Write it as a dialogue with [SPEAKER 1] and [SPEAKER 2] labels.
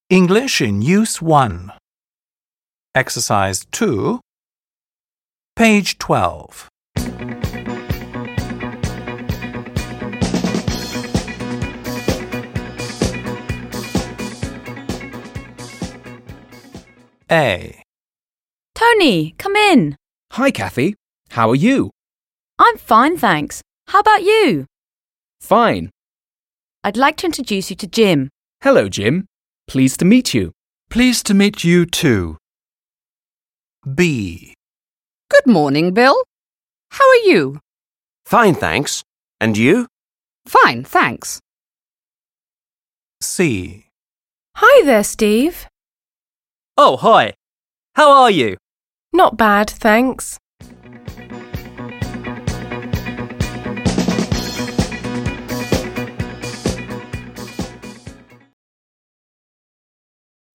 [SPEAKER 1] English in Use 1. Exercise 2. Page 12. A.
[SPEAKER 2] Tony, come in.
[SPEAKER 3] Hi, Kathy. How are you?
[SPEAKER 2] I'm fine, thanks. How about you?
[SPEAKER 3] Fine.
[SPEAKER 2] I'd like to introduce you to Jim.
[SPEAKER 3] Hello, Jim. Pleased to meet you.
[SPEAKER 1] Pleased to meet you too. B.
[SPEAKER 4] Good morning, Bill. How are you?
[SPEAKER 5] Fine, thanks. And you?
[SPEAKER 4] Fine, thanks.
[SPEAKER 1] C.
[SPEAKER 6] Hi there, Steve.
[SPEAKER 7] Oh, hi. How are you?
[SPEAKER 6] Not bad, thanks.